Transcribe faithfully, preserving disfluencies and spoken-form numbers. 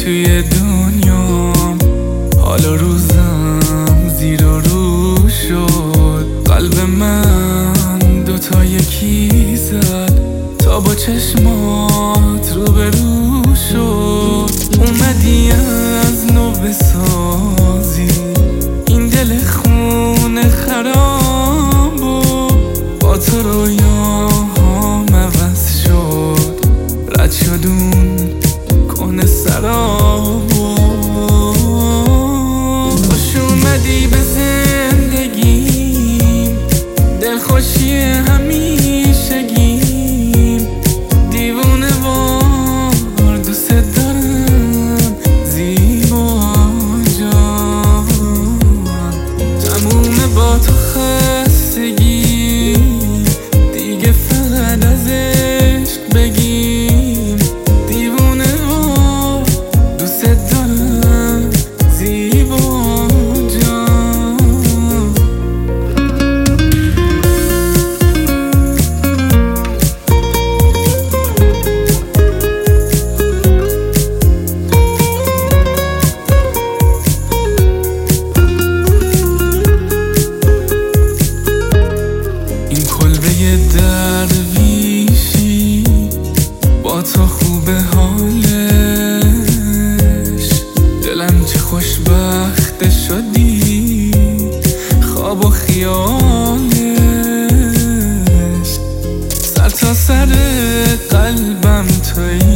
توی دنیام، حالا روزم زیر و رو شد. قلب من دوتا یکی زد تا با چشمات رو به رو شد. اومدی از نو بسازی این دل خونه خراب و با تو رویاهام عوض شد. رد شد اون کنه سراب و خوش اومدی به زندگیم، دلخوشی همیشگیم. دیوونه وار دوست دارم زیبا جان، تمومه با تو خستگی، دیگه فقط از عشق بگیم. دیوونه وار دوست دارم زیبا جان. این کلبه درویشی با تو خوبه حالش، دلم چه خوشبخته شدی خواب و خیالش. سر تا سر قلبم تویی،